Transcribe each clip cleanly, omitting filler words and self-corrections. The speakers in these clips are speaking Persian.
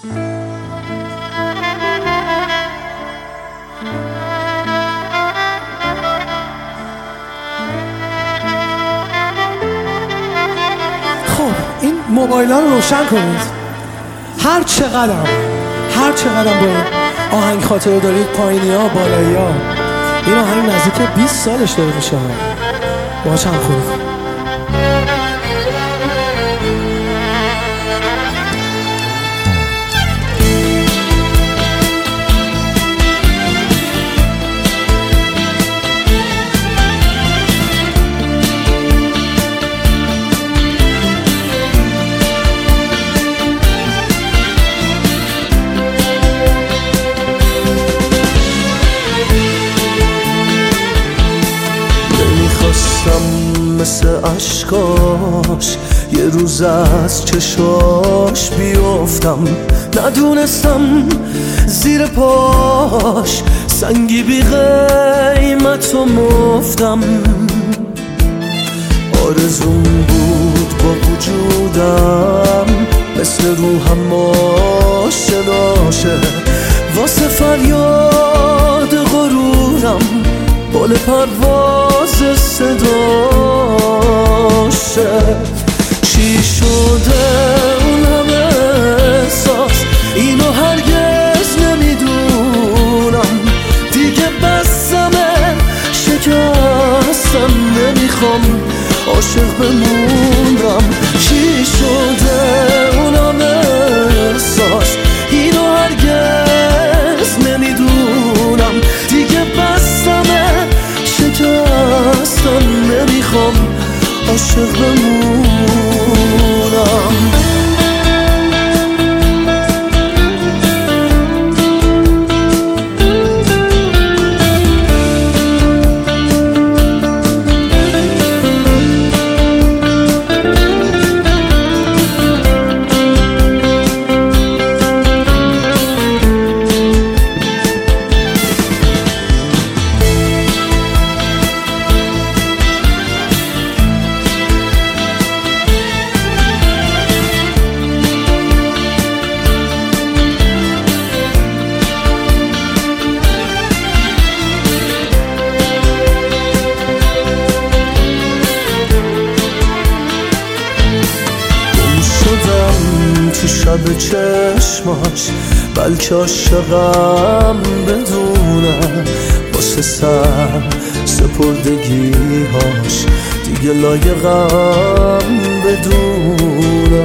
خب این موبایل ها رو روشن کنید. هر چقدر با آهنگ خاطره دارید، پایینی ها بالایی ها، این آهنگ نزدیک 20 سالش داره میشه. باهاش هم خوب مثل عشقاش یه روز از چشاش بیفتم، ندونستم زیر پاش سنگی بی قیمت و مفتم. آرزوم بود با وجودم مثل روحم آشناشه، واسه فریاد غرورم بال پرواز صداشه. چی شده اون همه احساس، اینو هرگز نمیدونم. دیگه بسمه شکستم، نمیخوام عاشق بمونم. چی شده اون همه احساس، اینو هرگز نمیدونم. دیگه بسمه شکستم، نمیخوام عاشق بمونم. تو شب چشماش بلکه عاشقم بدونه، واسه سر سپردگیهاش دیگه لایقم بدونه.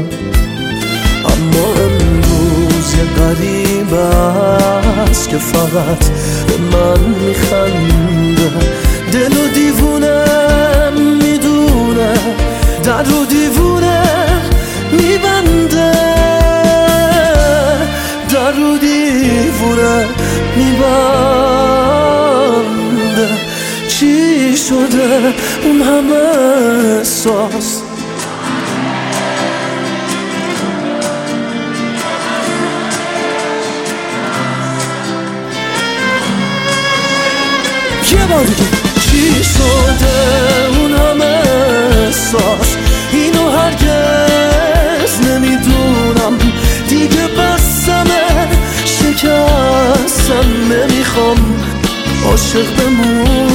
اما امروز یه غریب است که فقط به من میخنده، دل و دیوونه میدونه، در رو دیوونه میبنده، در رو دیوونه میبنده. چی شده اون همه احساس، یه بار دیگه. چی شده اون همه احساس، اینو هرگز نمیدونم. دیگه بسمه شکستم، نمیخوام عاشق بمونم.